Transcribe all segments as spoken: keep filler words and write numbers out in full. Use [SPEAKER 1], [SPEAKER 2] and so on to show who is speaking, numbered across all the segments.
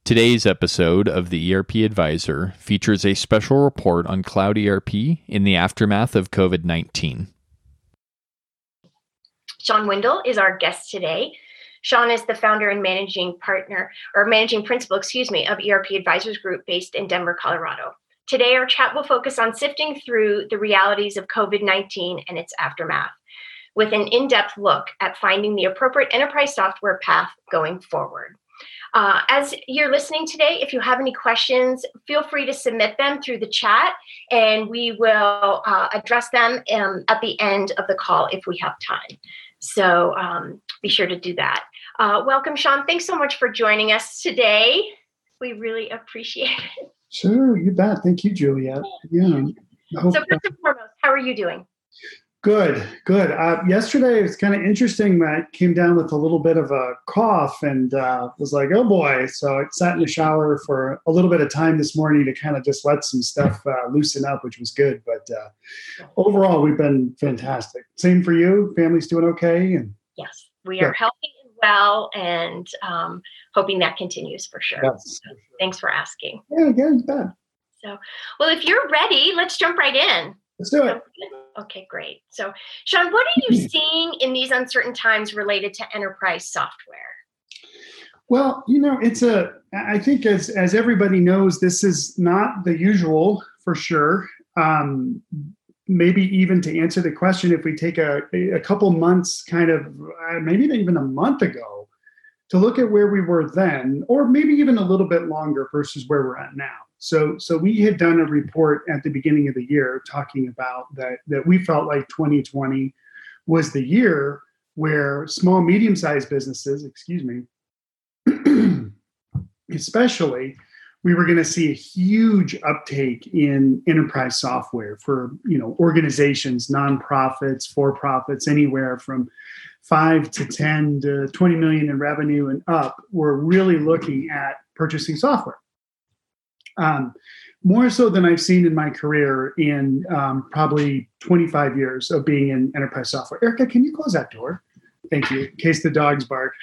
[SPEAKER 1] Today's episode of the E R P Advisor features a special report on cloud E R P in the aftermath of COVID nineteen.
[SPEAKER 2] Sean Windle is our guest today. Sean is the founder and managing partner, or managing principal, excuse me, of E R P Advisors Group based in Denver, Colorado. Today, our chat will focus on sifting through the realities of COVID nineteen and its aftermath, with an in-depth look at finding the appropriate enterprise software path going forward. Uh, as you're listening today, if you have any questions, feel free to submit them through the chat, and we will uh, address them um, at the end of the call if we have time. So um, be sure to do that. Uh, welcome, Sean. Thanks so much for joining us today. We really appreciate it.
[SPEAKER 3] Sure, you bet. Thank you, Juliet. Yeah.
[SPEAKER 2] So first and foremost, how are you doing?
[SPEAKER 3] Good, good. Uh, yesterday, it was kind of interesting. I came down with a little bit of a cough and uh, was like, oh boy. So I sat in the shower for a little bit of time this morning to kind of just let some stuff uh, loosen up, which was good. But uh, overall, we've been fantastic. Same for you? Family's doing okay? And
[SPEAKER 2] yes, we are yeah. healthy and well, and um, hoping that continues for sure.
[SPEAKER 3] Yes.
[SPEAKER 2] So thanks for asking.
[SPEAKER 3] Yeah, again, it's bad.
[SPEAKER 2] So, well, if you're ready, let's jump right in.
[SPEAKER 3] Let's do it.
[SPEAKER 2] Okay, great. So, Sean, what are you seeing in these uncertain times related to enterprise software?
[SPEAKER 3] Well, you know, it's a, I think as, as everybody knows, this is not the usual for sure. Um, maybe even to answer the question, if we take a, a couple months kind of, uh, maybe even a month ago, to look at where we were then, or maybe even a little bit longer versus where we're at now. So, so we had done a report at the beginning of the year talking about that, that we felt like twenty twenty was the year where small, medium-sized businesses, excuse me, especially, we were going to see a huge uptake in enterprise software for, you know, organizations, nonprofits, for-profits, anywhere from five to ten to twenty million in revenue and up. We're really looking at purchasing software. Um, more so than I've seen in my career in um, probably twenty-five years of being in enterprise software. Erica, can you close that door? Thank you. In case the dogs bark.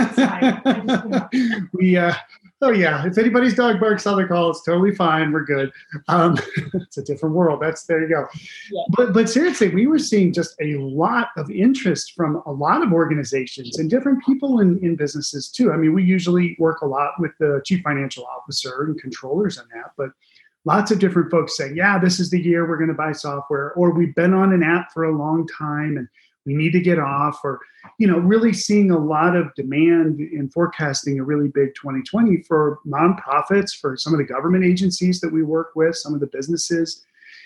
[SPEAKER 3] we, uh, oh yeah, if anybody's dog barks on the call, it's totally fine. We're good. Um, it's a different world. That's, there you go. Yeah. But, but seriously, we were seeing just a lot of interest from a lot of organizations and different people in, in businesses too. I mean, we usually work a lot with the chief financial officer and controllers on that, but lots of different folks saying, yeah, this is the year we're going to buy software, or we've been on an app for a long time and we need to get off, or, you know, really seeing a lot of demand in forecasting a really big twenty twenty for nonprofits, for some of the government agencies that we work with, some of the businesses.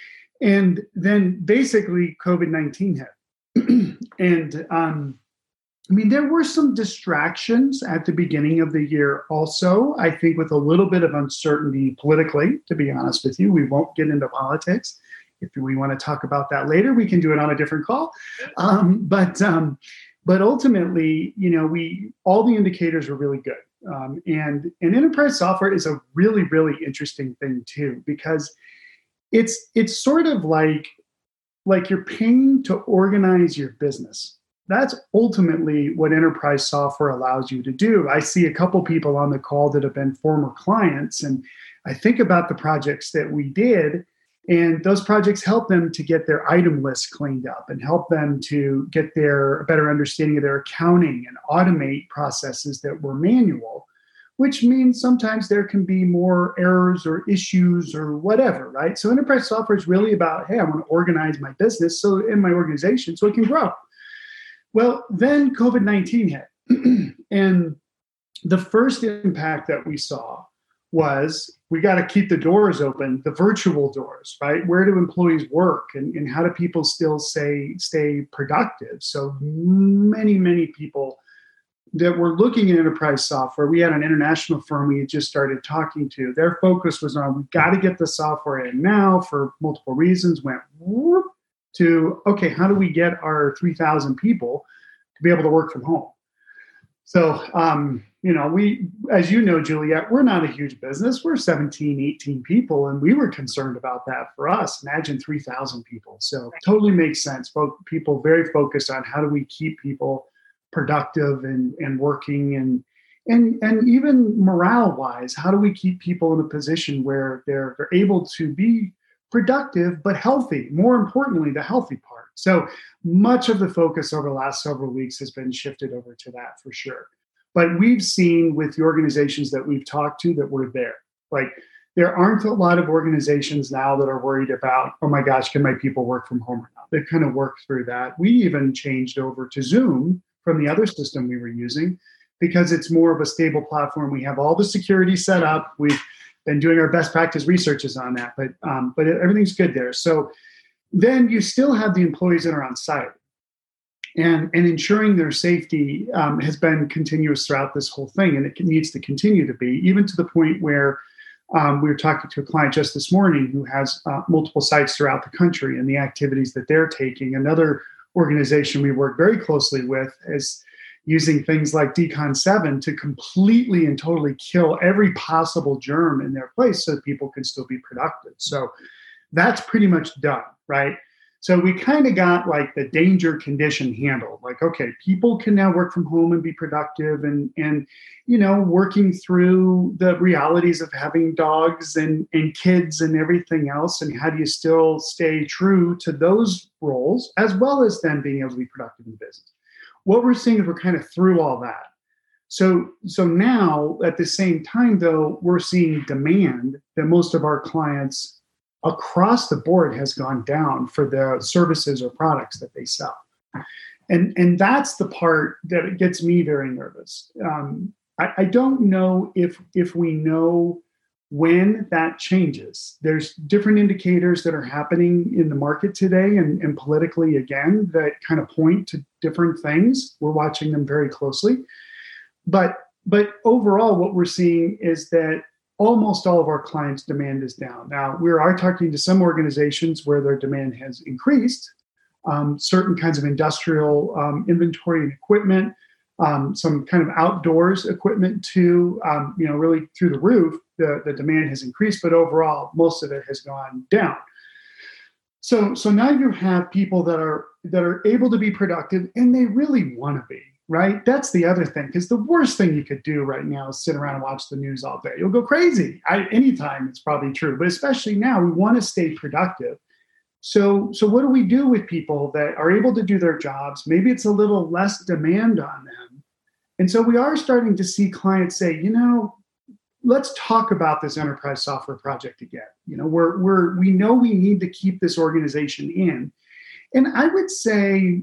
[SPEAKER 3] And then basically COVID nineteen hit. and um, I mean, there were some distractions at the beginning of the year also, I think, with a little bit of uncertainty politically, to be honest with you. We won't get into politics. If we want to talk about that later, we can do it on a different call. Um, but um, but ultimately, you know, we all the indicators were really good. Um, and, and enterprise software is a really, really interesting thing too, because it's it's sort of like, like you're paying to organize your business. That's ultimately what enterprise software allows you to do. I see a couple people on the call that have been former clients, and I think about the projects that we did. And those projects help them to get their item list cleaned up and help them to get their a better understanding of their accounting and automate processes that were manual, which means sometimes there can be more errors or issues or whatever, right? So enterprise software is really about, hey, I want to organize my business so in my organization so it can grow. Well, then COVID nineteen hit. And the first impact that we saw was we got to keep the doors open, the virtual doors, right? Where do employees work, and, and how do people still say, stay productive? So many, many people that were looking at enterprise software, we had an international firm we had just started talking to. Their focus was on, we got to get the software in now for multiple reasons, went whoop, to, okay, how do we get our three thousand people to be able to work from home? So, um, you know, we, as you know, Juliet, we're not a huge business. We're seventeen, eighteen people, and we were concerned about that for us. Imagine three thousand people. So totally makes sense. Both people very focused on how do we keep people productive and, and working and, And, and even morale-wise, how do we keep people in a position where they're, they're able to be productive but healthy? More importantly, the healthy part. So much of the focus over the last several weeks has been shifted over to that for sure. But we've seen with the organizations that we've talked to that we're there. Like, there aren't a lot of organizations now that are worried about, oh my gosh, can my people work from home or not? They've kind of worked through that. We even changed over to Zoom from the other system we were using because it's more of a stable platform. We have all the security set up. We've been doing our best practice researches on that, but um, but everything's good there. So then you still have the employees that are on site. And, and ensuring their safety um, has been continuous throughout this whole thing, and it needs to continue to be, even to the point where um, we were talking to a client just this morning who has uh, multiple sites throughout the country and the activities that they're taking. Another organization we work very closely with is using things like D CON seven to completely and totally kill every possible germ in their place so that people can still be productive. So that's pretty much done, right? So we kind of got like the danger condition handled. Like, okay, people can now work from home and be productive, and, and you know, working through the realities of having dogs and, and kids and everything else. And how do you still stay true to those roles, as well as then being able to be productive in the business? What we're seeing is we're kind of through all that. So, so now at the same time, though, we're seeing demand that most of our clients across the board has gone down for the services or products that they sell. And, and that's the part that gets me very nervous. Um, I, I don't know if, if we know when that changes. There's different indicators that are happening in the market today and, and politically, again, that kind of point to different things. We're watching them very closely. But, but overall, what we're seeing is that almost all of our clients' demand is down. Now, we are talking to some organizations where their demand has increased, um, certain kinds of industrial um, inventory and equipment, um, some kind of outdoors equipment too, um, you know, really through the roof, the, the demand has increased, but overall, most of it has gone down. So, so now you have people that are that are able to be productive, and they really want to be. Right? That's the other thing, because the worst thing you could do right now is sit around and watch the news all day. You'll go crazy. I, anytime it's probably true, but especially now, we want to stay productive. So, so what do we do with people that are able to do their jobs? Maybe it's a little less demand on them. And so we are starting to see clients say, you know, let's talk about this enterprise software project again. You know, we're, we're, we know we need to keep this organization in. And I would say,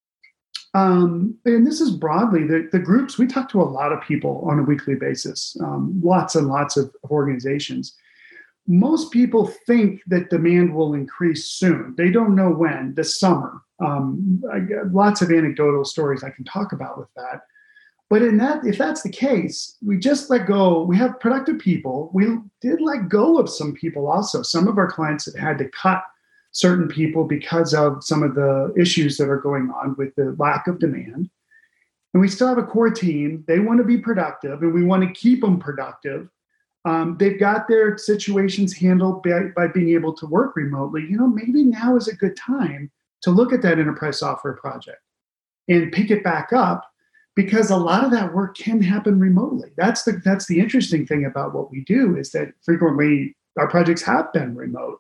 [SPEAKER 3] Um, and this is broadly, the, the groups, we talk to a lot of people on a weekly basis, um, lots and lots of, of organizations. Most people think that demand will increase soon. They don't know when, this summer. Um, I got lots of anecdotal stories I can talk about with that. But in that, if that's the case, we just let go. We have productive people. We did let go of some people also. Some of our clients have had to cut certain people because of some of the issues that are going on with the lack of demand. And we still have a core team. They want to be productive, and we want to keep them productive. Um, they've got their situations handled by, by being able to work remotely. You know, maybe now is a good time to look at that enterprise software project and pick it back up, because a lot of that work can happen remotely. That's the, that's the interesting thing about what we do, is that frequently our projects have been remote.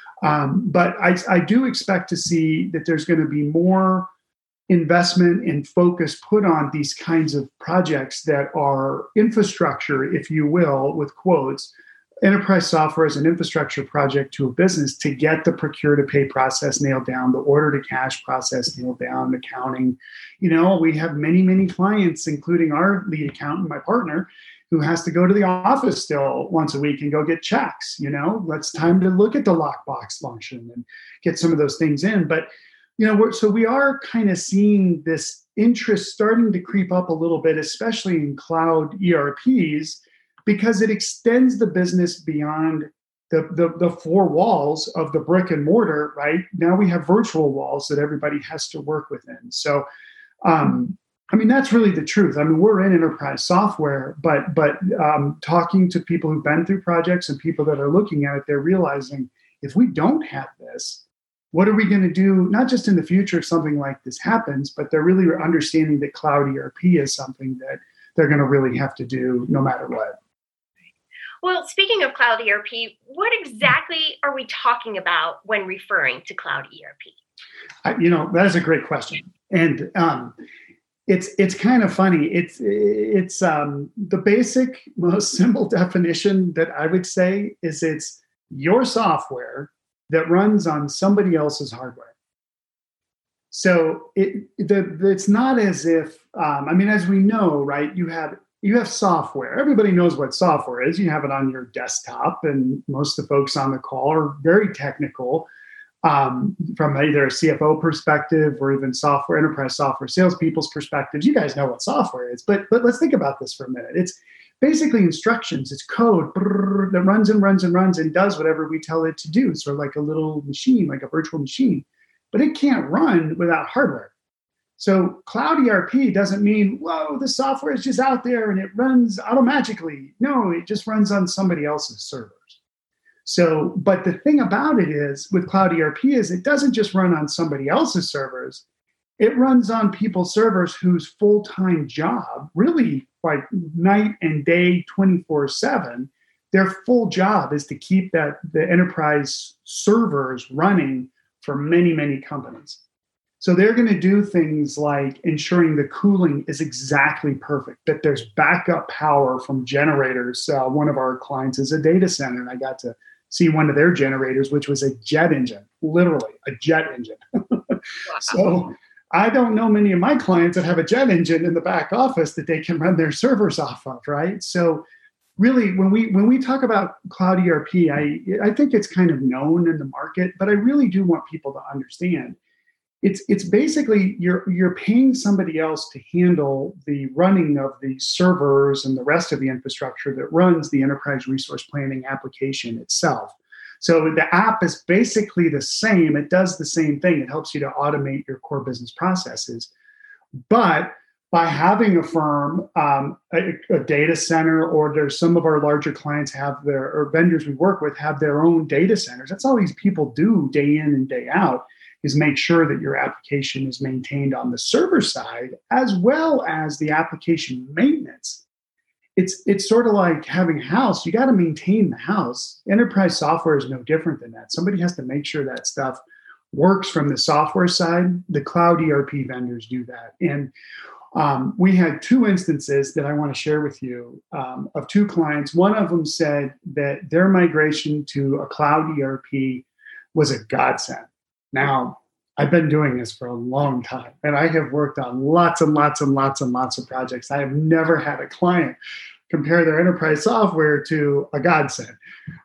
[SPEAKER 3] Um, but I, I do expect to see that there's going to be more investment and focus put on these kinds of projects that are infrastructure, if you will, with quotes, enterprise software as an infrastructure project to a business to get the procure to pay process nailed down, the order to cash process nailed down, accounting. You know, we have many, many clients, including our lead accountant, my partner, who has to go to the office still once a week and go get checks. You know, it's time to look at the lockbox function and get some of those things in. But, you know, we're, so we are kind of seeing this interest starting to creep up a little bit, especially in cloud E R Ps, because it extends the business beyond the, the, the four walls of the brick and mortar, right? Now we have virtual walls that everybody has to work within. So, um, I mean, that's really the truth. I mean, we're in enterprise software, but but um, talking to people who've been through projects and people that are looking at it, they're realizing, if we don't have this, what are we going to do, not just in the future if something like this happens, but they're really understanding that cloud E R P is something that they're going to really have to do no matter what.
[SPEAKER 2] Well, speaking of cloud E R P, what exactly are we talking about when referring to cloud E R P?
[SPEAKER 3] I, you know, that is a great question. And um, it's it's kind of funny. It's it's um, the basic, most simple definition that I would say is it's your software that runs on somebody else's hardware. So it the, it's not as if, um, I mean, as we know, right, you have you have software. Everybody knows what software is. You have it on your desktop, and most of the folks on the call are very technical um, from either a C F O perspective or even software, enterprise software salespeople's perspectives. You guys know what software is, but but let's think about this for a minute. It's basically instructions. It's code brrr, that runs and runs and runs and does whatever we tell it to do. It's sort of like a little machine, like a virtual machine, but it can't run without hardware. So cloud E R P doesn't mean, whoa, the software is just out there and it runs automagically. No, it just runs on somebody else's servers. So, but the thing about it is with cloud E R P is it doesn't just run on somebody else's servers. It runs on people's servers whose full-time job, really like night and day, twenty-four seven, their full job is to keep that the enterprise servers running for many, many companies. So they're going to do things like ensuring the cooling is exactly perfect, that there's backup power from generators. Uh, one of our clients is a data center, and I got to see one of their generators, which was a jet engine, literally a jet engine. Wow. So I don't know many of my clients that have a jet engine in the back office that they can run their servers off of, right? So really, when we when we talk about cloud E R P, I, I think it's kind of known in the market, but I really do want people to understand It's it's basically you're you're paying somebody else to handle the running of the servers and the rest of the infrastructure that runs the enterprise resource planning application itself. So the app is basically the same. It does the same thing. It helps you to automate your core business processes. But by having a firm, um, a, a data center, or there's some of our larger clients have their, or vendors we work with have their own data centers. That's all these people do day in and day out, is make sure that your application is maintained on the server side as well as the application maintenance. It's it's sort of like having a house. You got to maintain the house. Enterprise software is no different than that. Somebody has to make sure that stuff works from the software side. The cloud E R P vendors do that. And um, we had two instances that I want to share with you um, of two clients. One of them said that their migration to a cloud E R P was a godsend. Now, I've been doing this for a long time, and I have worked on lots and lots and lots and lots of projects. I have never had a client compare their enterprise software to a godsend,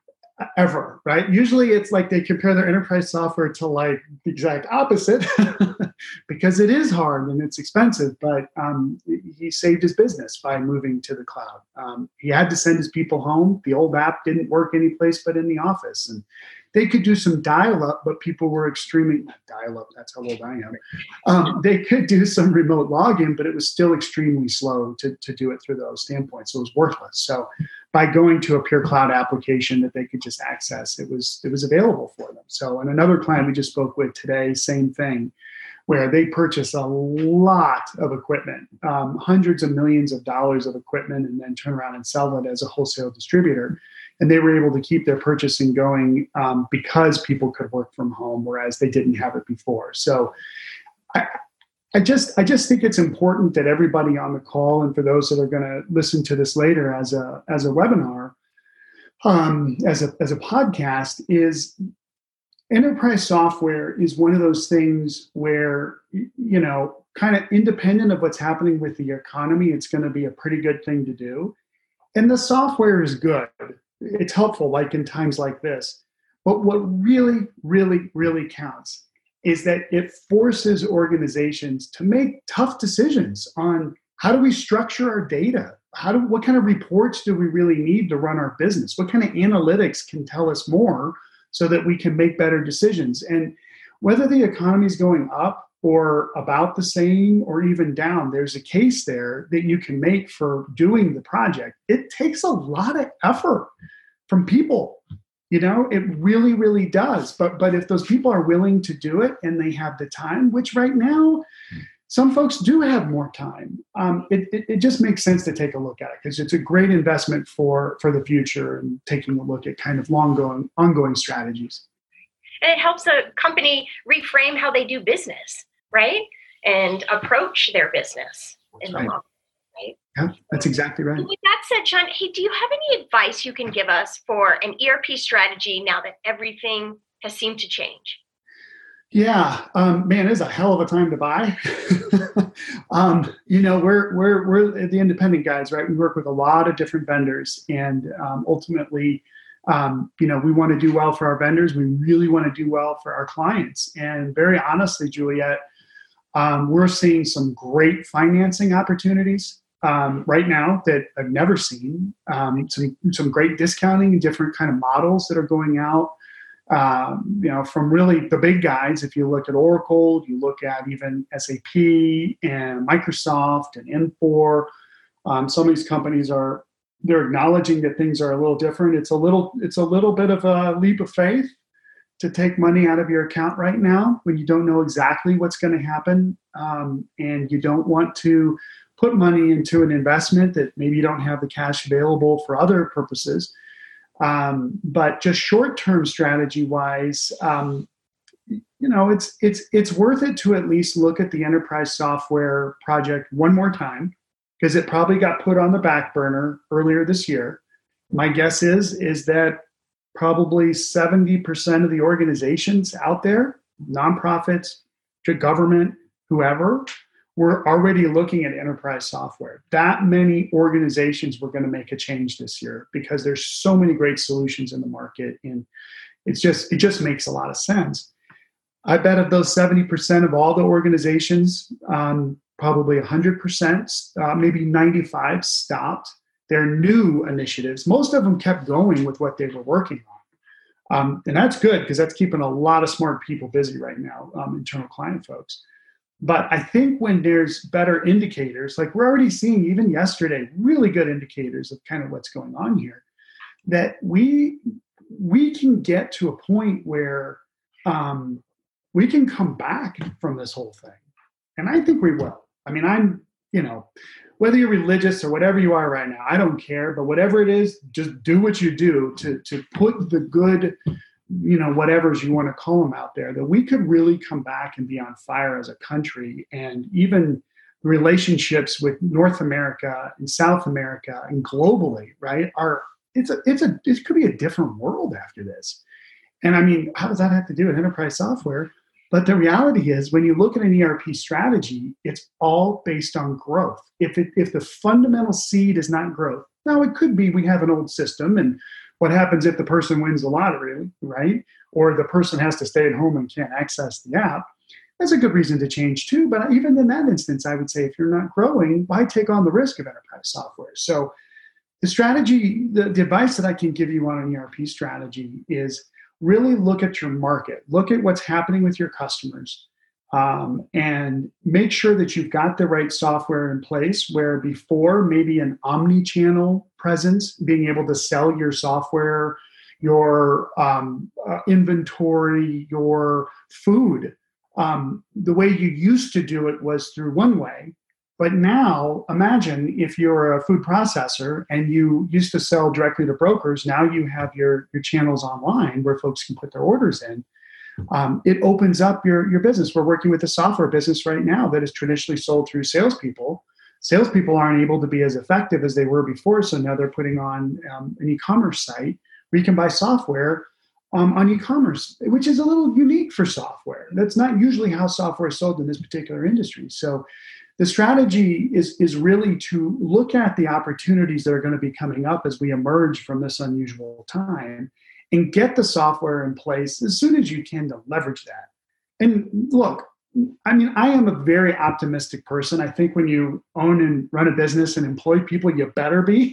[SPEAKER 3] ever, right? Usually it's like they compare their enterprise software to like the exact opposite because it is hard and it's expensive, but um, he saved his business by moving to the cloud. Um, he had to send his people home. The old app didn't work anyplace but in the office. And they could do some dial-up, but people were extremely, not dial-up, that's how old I am. Um, they could do some remote login, but it was still extremely slow to, to do it through those standpoints. So it was worthless. So by going to a pure cloud application that they could just access, it was it was available for them. So, and another client we just spoke with today, same thing, where they purchase a lot of equipment, um, hundreds of millions of dollars of equipment, and then turn around and sell it as a wholesale distributor. And they were able to keep their purchasing going um, because people could work from home, whereas they didn't have it before. So I, I just I just think it's important that everybody on the call, and for those that are going to listen to this later as a as a webinar, um, as a as a podcast, is enterprise software is one of those things where, you know, kind of independent of what's happening with the economy, it's going to be a pretty good thing to do. And the software is good. It's helpful, like in times like this. But what really, really, really counts is that it forces organizations to make tough decisions on how do we structure our data? How do, what kind of reports do we really need to run our business? What kind of analytics can tell us more so that we can make better decisions? And whether the economy is going up or about the same or even down, there's a case there that you can make for doing the project. It takes a lot of effort from people. You know, it really, really does. But but if those people are willing to do it and they have the time, which right now, some folks do have more time. Um, it, it, it just makes sense to take a look at it because it's a great investment for, for the future and taking a look at kind of long going, ongoing strategies.
[SPEAKER 2] And it helps a company reframe how they do business, right? And approach their business in
[SPEAKER 3] Right.
[SPEAKER 2] the long run, right?
[SPEAKER 3] Yeah, that's exactly right.
[SPEAKER 2] With that said, Sean, hey, do you have any advice you can give us for an E R P strategy now that everything has seemed to change?
[SPEAKER 3] Yeah, um, man, it's a hell of a time to buy. um, you know, we're we're we're the independent guys, right? We work with a lot of different vendors, and um, ultimately, um, you know, we want to do well for our vendors. We really want to do well for our clients. And very honestly, Juliet, um, we're seeing some great financing opportunities um, right now that I've never seen. Um, some some great discounting, different kind of models that are going out. Um, you know, from really the big guys, if you look at Oracle, you look at even S A P and Microsoft and Infor, um, some of these companies are, they're acknowledging that things are a little different. It's a little, it's a little bit of a leap of faith to take money out of your account right now when you don't know exactly what's going to happen. Um, and you don't want to put money into an investment that maybe you don't have the cash available for other purposes. Um, but just short-term strategy-wise, um, you know, it's it's it's worth it to at least look at the enterprise software project one more time because it probably got put on the back burner earlier this year. My guess is is that probably seventy percent of the organizations out there, nonprofits, to government, whoever, we're already looking at enterprise software. That many organizations were going to make a change this year because there's so many great solutions in the market, and it's just it just makes a lot of sense. I bet of those seventy percent of all the organizations, um, probably one hundred percent, uh, maybe ninety-five stopped their new initiatives. Most of them kept going with what they were working on, um, and that's good because that's keeping a lot of smart people busy right now, um, internal client folks. But I think when there's better indicators, like we're already seeing even yesterday, really good indicators of kind of what's going on here, that we we can get to a point where um, we can come back from this whole thing. And I think we will. I mean, I'm, you know, whether you're religious or whatever you are right now, I don't care. But whatever it is, just do what you do to to put the good, you know, whatever's you want to call them out there, that we could really come back and be on fire as a country. And even relationships with North America and South America and globally, right, are, it's a, it's a, it could be a different world after this. And I mean, how does that have to do with enterprise software? But the reality is when you look at an E R P strategy, it's all based on growth. If it, if the fundamental seed is not growth, now it could be we have an old system and what happens if the person wins the lottery, right? Or the person has to stay at home and can't access the app. That's a good reason to change too. But even in that instance, I would say if you're not growing, why take on the risk of enterprise software? So the strategy, the, the advice that I can give you on an E R P strategy is really look at your market. Look at what's happening with your customers. Um, and make sure that you've got the right software in place where before maybe an omni-channel presence, being able to sell your software, your um, uh, inventory, your food. Um, the way you used to do it was through one way. But now imagine if you're a food processor and you used to sell directly to brokers, now you have your, your channels online where folks can put their orders in. Um, it opens up your, your business. We're working with a software business right now that is traditionally sold through salespeople. Salespeople aren't able to be as effective as they were before, so now they're putting on um, an e-commerce site where you can buy software um, on e-commerce, which is a little unique for software. That's not usually how software is sold in this particular industry. So the strategy is, is really to look at the opportunities that are going to be coming up as we emerge from this unusual time and get the software in place as soon as you can to leverage that. And look, I mean, I am a very optimistic person. I think when you own and run a business and employ people, you better be.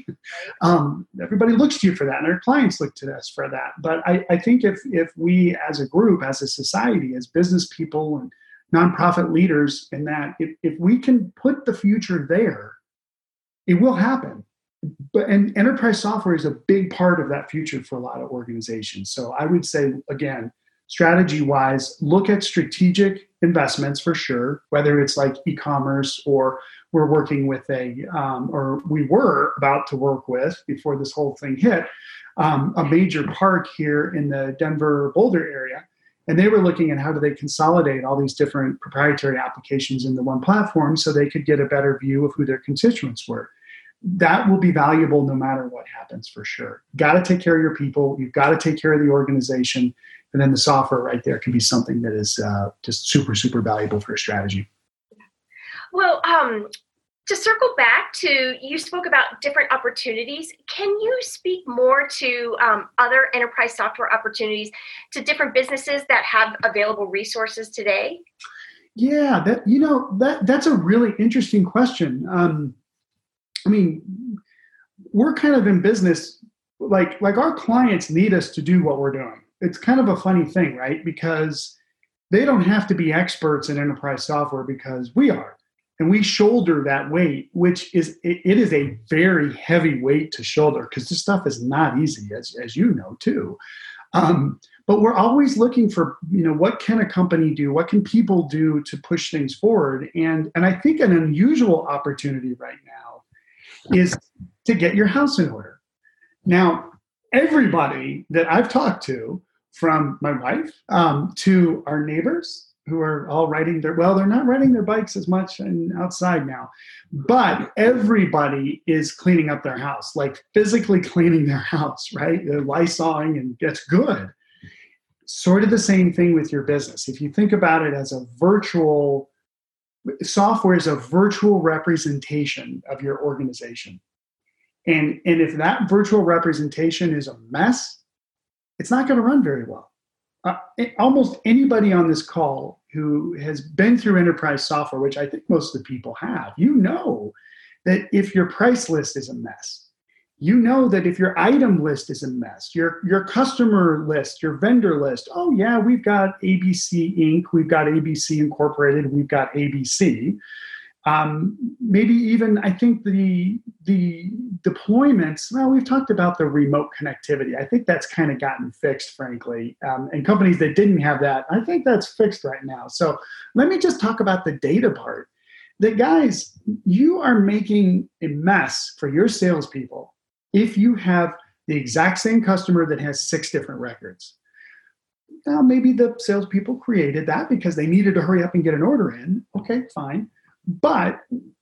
[SPEAKER 3] Um, everybody looks to you for that, and our clients look to us for that. But I, I think if if we as a group, as a society, as business people and nonprofit leaders in that, if, if we can put the future there, it will happen. But and enterprise software is a big part of that future for a lot of organizations. So I would say, again, strategy wise, look at strategic investments for sure, whether it's like e-commerce or we're working with a, um, or we were about to work with before this whole thing hit, um, a major park here in the Denver Boulder area. And they were looking at how do they consolidate all these different proprietary applications into one platform so they could get a better view of who their constituents were. That will be valuable no matter what happens for sure. Got to take care of your people. You've got to take care of the organization. And then the software right there can be something that is uh, just super, super valuable for a strategy.
[SPEAKER 2] Well, um, to circle back to, you spoke about different opportunities. Can you speak more to um, other enterprise software opportunities to different businesses that have available resources today?
[SPEAKER 3] Yeah, that you know that that's a really interesting question. Um, I mean, we're kind of in business, like like our clients need us to do what we're doing. It's kind of a funny thing, right? Because they don't have to be experts in enterprise software because we are. And we shoulder that weight, which is, it, it is a very heavy weight to shoulder because this stuff is not easy, as, as you know, too. Um, but we're always looking for, you know, what can a company do? What can people do to push things forward? And, and I think an unusual opportunity right now is to get your house in order. Now, everybody that I've talked to, from my wife um, to our neighbors who are all riding their, well, they're not riding their bikes as much and outside now, but everybody is cleaning up their house, like physically cleaning their house, right? They're lysoling and that's good. Sort of the same thing with your business. If you think about it as a virtual, software is a virtual representation of your organization. And, and if that virtual representation is a mess, it's not going to run very well. Uh, it, almost anybody on this call who has been through enterprise software, which I think most of the people have, you know that if your price list is a mess, you know that if your item list is a mess, your, your customer list, your vendor list, oh yeah, we've got A B C Incorporated, we've got A B C Incorporated, we've got A B C. Um, maybe even, I think the the deployments, well, we've talked about the remote connectivity. I think that's kind of gotten fixed, frankly. Um, and companies that didn't have that, I think that's fixed right now. So let me just talk about the data part. That guys, you are making a mess for your salespeople if you have the exact same customer that has six different records. Now, maybe the salespeople created that because they needed to hurry up and get an order in. Okay, fine. But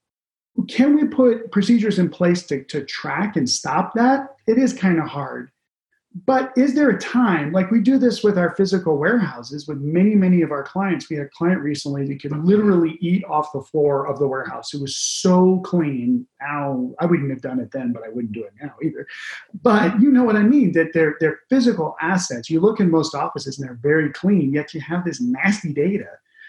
[SPEAKER 3] can we put procedures in place to, to track and stop that? It is kind of hard. But is there a time, like we do this with our physical warehouses, with many, many of our clients. We had a client recently that could literally eat off the floor of the warehouse. It was so clean. Now, I wouldn't have done it then, but I wouldn't do it now either. But you know what I mean, that they're, they're physical assets. You look in most offices and they're very clean, yet you have this nasty data.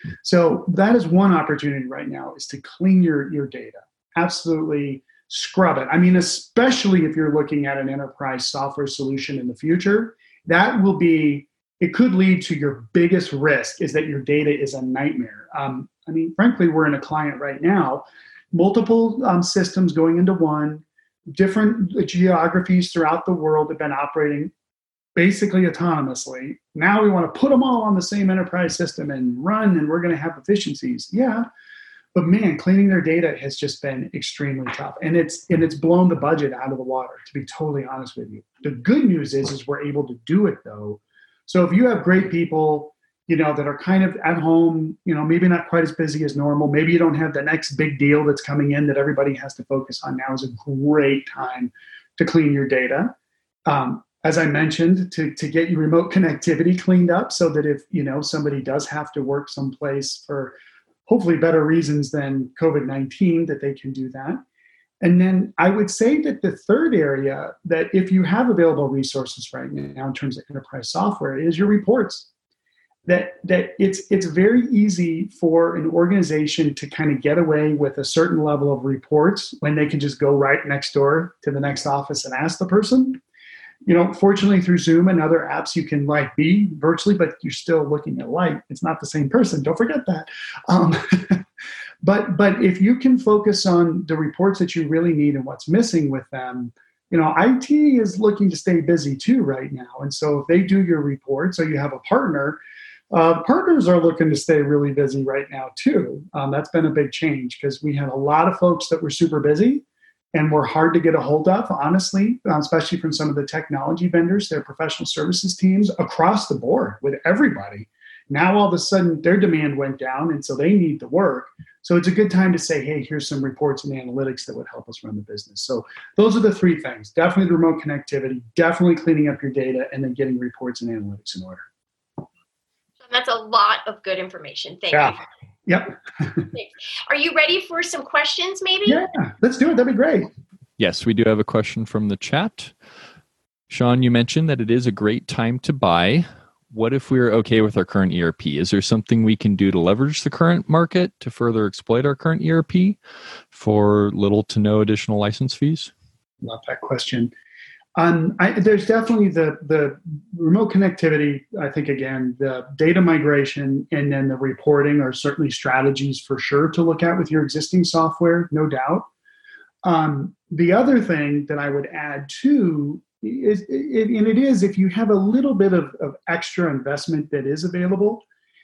[SPEAKER 3] So that is one opportunity right now, is to clean your, your data. Absolutely scrub it. I mean, especially if you're looking at an enterprise software solution in the future, that will be, it could lead to your biggest risk is that your data is a nightmare. Um, I mean, frankly, we're in a client right now, multiple um, systems going into one, different geographies throughout the world have been operating basically autonomously. Now we want to put them all on the same enterprise system and run, and we're going to have efficiencies. Yeah. But man, cleaning their data has just been extremely tough. And it's and it's blown the budget out of the water, to be totally honest with you. The good news is, is we're able to do it though. So if you have great people, you know, that are kind of at home, you know, maybe not quite as busy as normal, maybe you don't have the next big deal that's coming in that everybody has to focus on, now is a great time to clean your data. Um, As I mentioned, to, to get your remote connectivity cleaned up so that if, you know, somebody does have to work someplace for hopefully better reasons than COVID nineteen, that they can do that. And then I would say that the third area, that if you have available resources right now in terms of enterprise software, is your reports. That that it's it's very easy for an organization to kind of get away with a certain level of reports when they can just go right next door to the next office and ask the person. You know, fortunately through Zoom and other apps, you can like be virtually, but you're still looking at light. It's not the same person. Don't forget that. Um, but but if you can focus on the reports that you really need and what's missing with them, you know, I T is looking to stay busy too right now. And so if they do your report, so you have a partner, uh, partners are looking to stay really busy right now too. Um, that's been a big change because we had a lot of folks that were super busy and were hard to get a hold of, honestly, uh, especially from some of the technology vendors, their professional services teams across the board with everybody. Now, all of a sudden, their demand went down, and so they need the work. So it's a good time to say, hey, here's some reports and analytics that would help us run the business. So those are the three things. Definitely the remote connectivity, definitely cleaning up your data, and then getting reports and analytics in order.
[SPEAKER 2] That's a lot of good information. Thank
[SPEAKER 3] yeah.
[SPEAKER 2] you.
[SPEAKER 3] Yep.
[SPEAKER 2] Are you ready for some questions, maybe?
[SPEAKER 3] Yeah, let's do it. That'd be great.
[SPEAKER 1] Yes, we do have a question from the chat. Sean, you mentioned that it is a great time to buy. What if we're okay with our current E R P? Is there something we can do to leverage the current market to further exploit our current E R P for little to no additional license fees?
[SPEAKER 3] Love that question. Um, I, there's definitely the the remote connectivity. I think, again, the data migration and then the reporting are certainly strategies for sure to look at with your existing software, no doubt. Um, the other thing that I would add too is, it, and it is, if you have a little bit of, of extra investment that is available,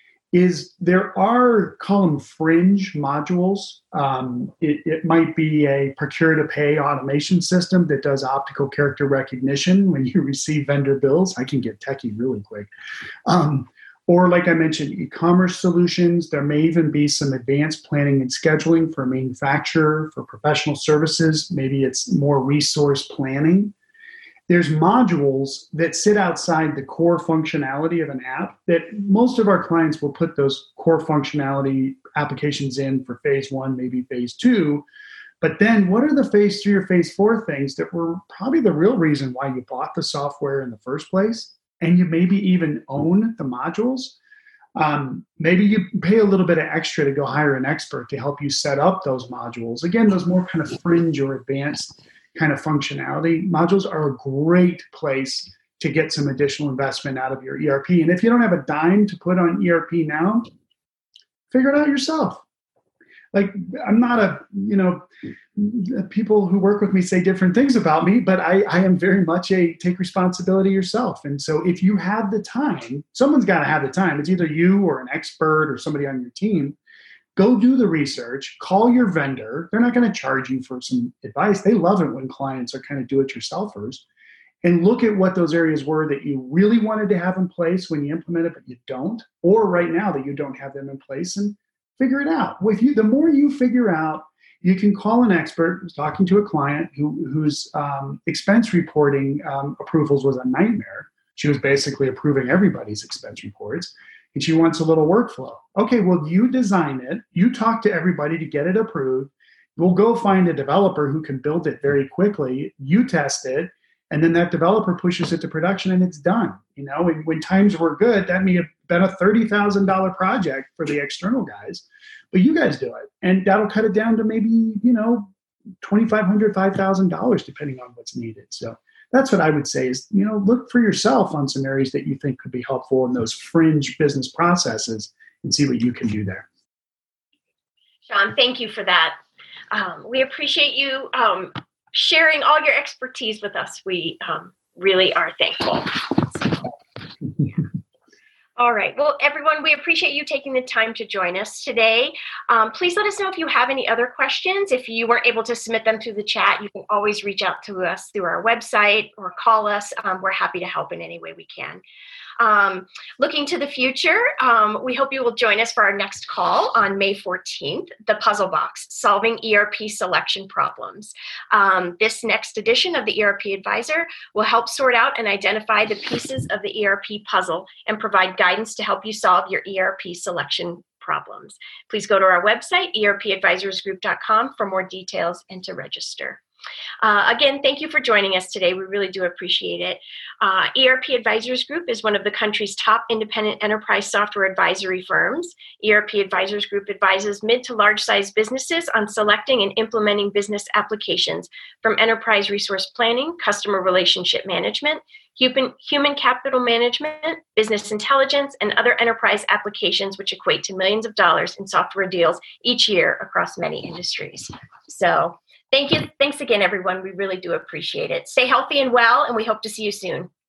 [SPEAKER 3] is there are, call them fringe modules. Um, it, it might be a procure-to-pay automation system that does optical character recognition when you receive vendor bills. I can get techie really quick. Um, or like I mentioned, e-commerce solutions. There may even be some advanced planning and scheduling for manufacturer, for professional services. Maybe it's more resource planning. There's modules that sit outside the core functionality of an app that most of our clients will put those core functionality applications in for phase one, maybe phase two. But then what are the phase three or phase four things that were probably the real reason why you bought the software in the first place? And you maybe even own the modules. Um, maybe you pay a little bit of extra to go hire an expert to help you set up those modules. Again, those more kind of fringe or advanced kind of functionality modules are a great place to get some additional investment out of your E R P. And if you don't have a dime to put on E R P now, figure it out yourself. Like, I'm not a, you know, people who work with me say different things about me, but I, I am very much a take responsibility yourself. And so if you have the time, someone's got to have the time. It's either you or an expert or somebody on your team. Go do the research, call your vendor. They're not going to charge you for some advice. They love it when clients are kind of do-it-yourselfers. And look at what those areas were that you really wanted to have in place when you implement it, but you don't, or right now that you don't have them in place, and figure it out. With you, the more you figure out, you can call an expert who's talking to a client who, whose um, expense reporting um, approvals was a nightmare. She was basically approving everybody's expense reports. And she wants a little workflow. Okay, well, you design it. You talk to everybody to get it approved. We'll go find a developer who can build it very quickly. You test it, and then that developer pushes it to production, and it's done. You know, and when times were good, that may have been a thirty thousand dollars project for the external guys, but you guys do it, and that'll cut it down to maybe, you know, twenty-five hundred dollars, five thousand dollars, depending on what's needed. So that's what I would say is, you know, look for yourself on some areas that you think could be helpful in those fringe business processes and see what you can do there.
[SPEAKER 2] Sean, thank you for that. Um, we appreciate you um, sharing all your expertise with us. We um, really are thankful. All right. Well, everyone, we appreciate you taking the time to join us today. Um, please let us know if you have any other questions. If you weren't able to submit them through the chat, you can always reach out to us through our website or call us. Um, we're happy to help in any way we can. Um, looking to the future, um, we hope you will join us for our next call on May fourteenth, The Puzzle Box, Solving E R P Selection Problems. Um, this next edition of the E R P Advisor will help sort out and identify the pieces of the E R P puzzle and provide guidance to help you solve your E R P selection problems. Please go to our website, E R P advisors group dot com, for more details and to register. Uh, again, thank you for joining us today. We really do appreciate it. Uh, E R P Advisors Group is one of the country's top independent enterprise software advisory firms. E R P Advisors Group advises mid to large-sized businesses on selecting and implementing business applications from enterprise resource planning, customer relationship management, human, human capital management, business intelligence, and other enterprise applications which equate to millions of dollars in software deals each year across many industries. So, Thank you. Thanks again, everyone. We really do appreciate it. Stay healthy and well, and we hope to see you soon.